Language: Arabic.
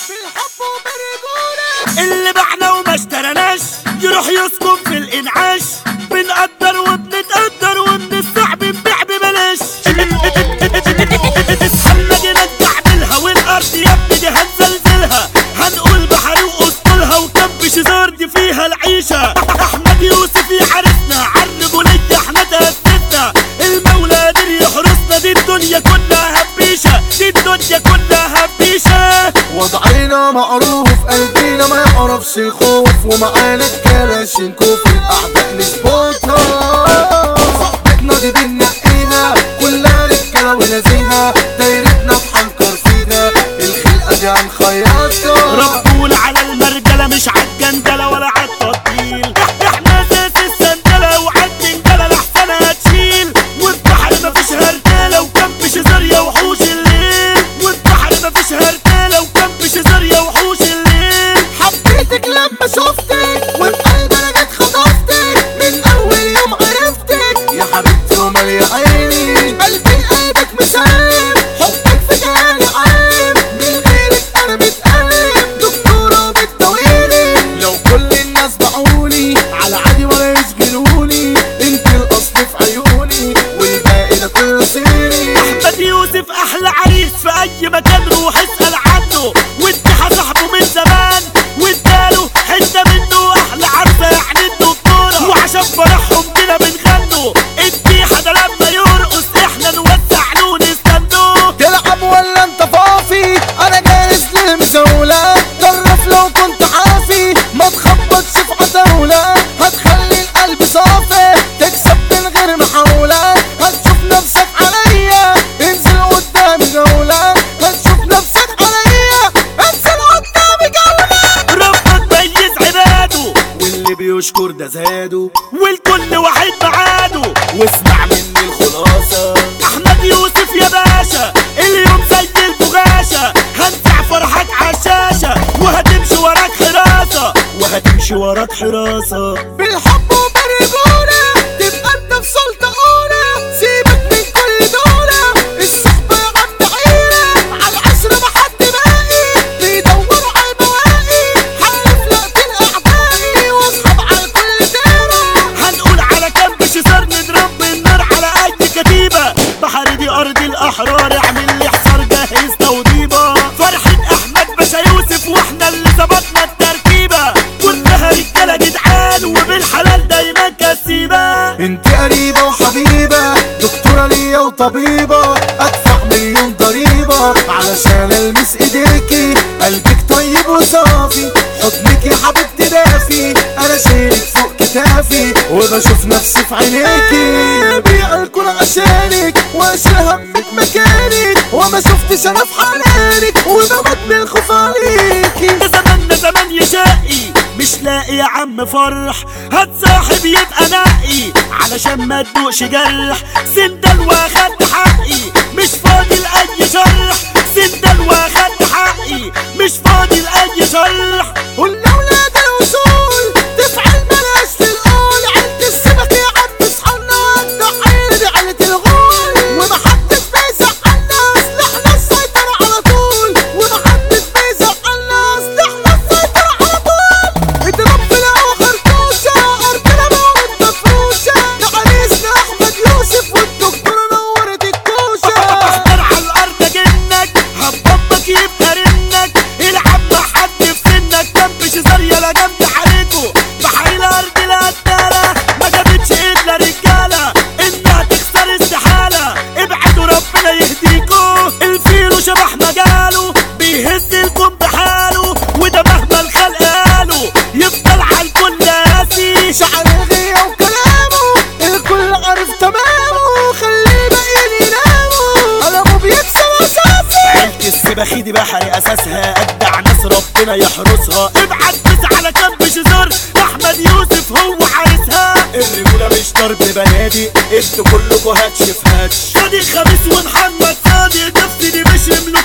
بالحب وبالرجولة. اللي بعنا وما اشترناش يروح يسكن في الانعاش. بنقدر وبنتقدر ومن الصعب نبيع ببلاش. محمد نرجع بالها والارض يا ابني دي هنزلزلها. هنقول بحري واسطولها وكب شزار دي فيها العيشه. احمد يوسف يحارسنا عالرجوليه احنا تأسسنا. المولى قادر يحرسنا. دي الدنيا كلها هبيشه. دي الدنيا كلها هبيشه. وضعنا معروف قلبينا ما يعرفش الخوف. ومعانا الكلاشينكوف الاعداء نظبطها. صحبتنا دي بنقيها كلها رجاله ونزيهه. دايرتنا بحنكر فيها الخلقه دي هنخيطها. ربول على المرجله مش عالجندله ولا عالتطبيل. احنا اساس السندله وعالجندله لحسن هتشيل. والبحر مفيش هرتاله وكب شزاريا وحوش الليل. والبحر مفيش هرتاله وكب شزاريا وحوش الليل. حبيتك لما شفتك وبقلبي انا جيت خطفتك. من اول يوم عرفتك يا حبيبتي ومالية عيني. قلبي لقلبك مسلم حبك في جالي عام. من غيرك انا متألم دكتورة وبتداويني. لو كل الناس باعوني على عادي ولا يشغلوني. انت الاصل في عيوني والباقي ده كله صيني. احمد يوسف احلى عريس في اي مكان روح اسأل عنه. واديها صاحبه من زمان واداله حته منه. احلى عرسه يعني الدكتوره. وعشان فرحهم كده بنغنوا. اديها ده لما يرقص احنا نوسع له نستنوه. تلعب ولا انت فافي؟ انا جاهز للمزاولة. جرب لو كنت حافي ما تخبطش في عتاولة. هتخلي القلب صافي تكسب من غير محاولة. هتشوف نفسك عليا انزل قدامي جولة. هتشوف نفسك عليا انزل قدامي جولة. ربك ميز عباده واللي بيشكر ده زاده. والكل واحد معاده. واسمع مني الخلاصة. احمد يوسف يا باشا اليوم زي البغاشة. هنزع فرحك عالشاشة وهتمشي وراك حراسة. وهتمشي وراك حراسة. بالحب وبالرجولة تبقى انت في سلطة اولى. سيبك من كل دولة. الصحبة يا عم عيلة على العشرة محد باقي. بيدوروا على البواقي. حلف لقتل اعدائي واصحاب على كل دايرة. هنقول على كم شزار نضرب بالنار على اي كتيبة. بحر دي ارض الاحرار اعمل لي حصار جهز توضيبة. فرحة احمد باشا يوسف واحنا اللي ظبطنا التركيبة. كلها رجالة جدعان وبالحلال دايما كسيبة. انت قريبة وحبيبة دكتورة ليا وطبيبة. ادفع مليون ضريبة علشان المس ايديكي. قلبك طيب وصافي حضنك يا حبيبتي دافي. انا شايلك فوق كتافي وبشوف نفسي في عينيكي. بيع الكل عشانك واشيل همك مكانك. وما شفتش انا في حنانك وبموت من الخوف عليكي. ده زمان يشقي مش لاقي يا عم فرح. هتصاحب يبقى نقي علشان ما تدوقش جرح. سندل واخدت حقي مش فاضي لأي شرح. سندل واخدت حقي مش فاضي لأي شرح. قول لأولاد الوصول تفعل بلاش في القول. عند السمك يا عم اصحالنا الضحية دي عيلة الغول. ومحدش بيزعلنا سلاحنا السيطرة على طول. ومحدش بيزعلنا سلاحنا السيطرة على طول. اضرب في الهوا خرطوشة أرضنا موت مفروشة. ده عريسنا أحمد يوسف والدكتورة نورت الكوشة. احضر على الارض جنك هبطك يبقى رنك. العب مع حد في سنك جنب شزار يلا جنب حالته. بحر الارض القتالة ما جابتش الا رجالة. انها تخسر استحالة. ابعدوا ربنا يهديكوا. الفيلو شبح مجاله بيهز الكون بحاله. وده مهما الخلق قالوا يفضل على الكل قاسي. شعر الغية وكلامه الكل عارف تمامه. خليه باقيين يناموا قلمه بيكسب اساسي. عيلة السباخي دي بحري اساسها اجدع ناس ربنا يحرسها. ابعت بس على جنب شزار احمد يوسف هو عارسها. الرجولة مش ضرب بنادي انتوا كلكوا هاتش في هاتش. صادق خميس ومحمد صادق نفسي دي مش ملوك.